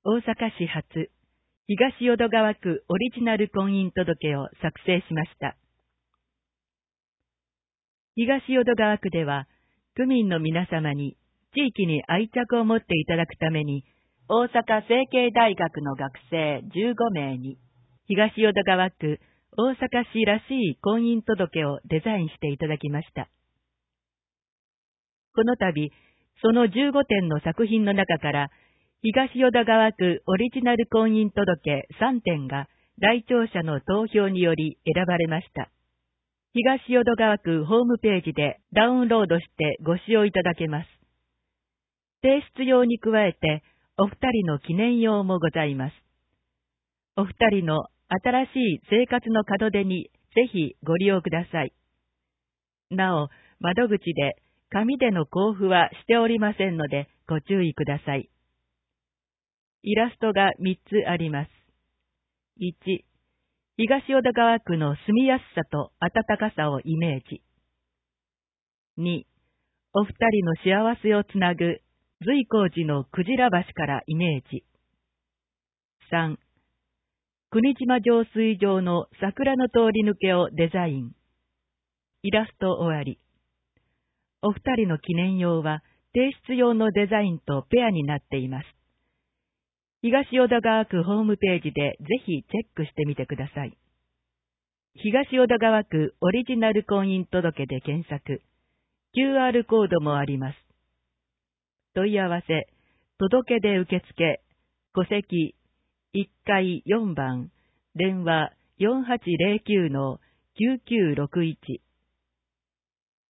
大阪市発、東淀川区オリジナル婚姻届を作成しました。東淀川区では、区民の皆様に地域に愛着を持っていただくために、大阪成蹊大学の学生15名に、東淀川区大阪市らしい婚姻届をデザインしていただきました。この度、その15点の作品の中から、東淀川区オリジナル婚姻届3点が来庁者の投票により選ばれました。東淀川区ホームページでダウンロードしてご使用いただけます。提出用に加えて、お二人の記念用もございます。お二人の新しい生活の門出にぜひご利用ください。なお、窓口で紙での交付はしておりませんのでご注意ください。イラストが3つあります。1、東淀川区の住みやすさと温かさをイメージ。2、お二人の幸せをつなぐ随光寺のクジラ橋からイメージ。3、国島浄水場の桜の通り抜けをデザイン。イラスト終わり。お二人の記念用は提出用のデザインとペアになっています。東淀川区ホームページでぜひチェックしてみてください。東淀川区オリジナル婚姻届で検索。QR コードもあります。問い合わせ、届け出受付、戸籍、1階4番、電話4809-9961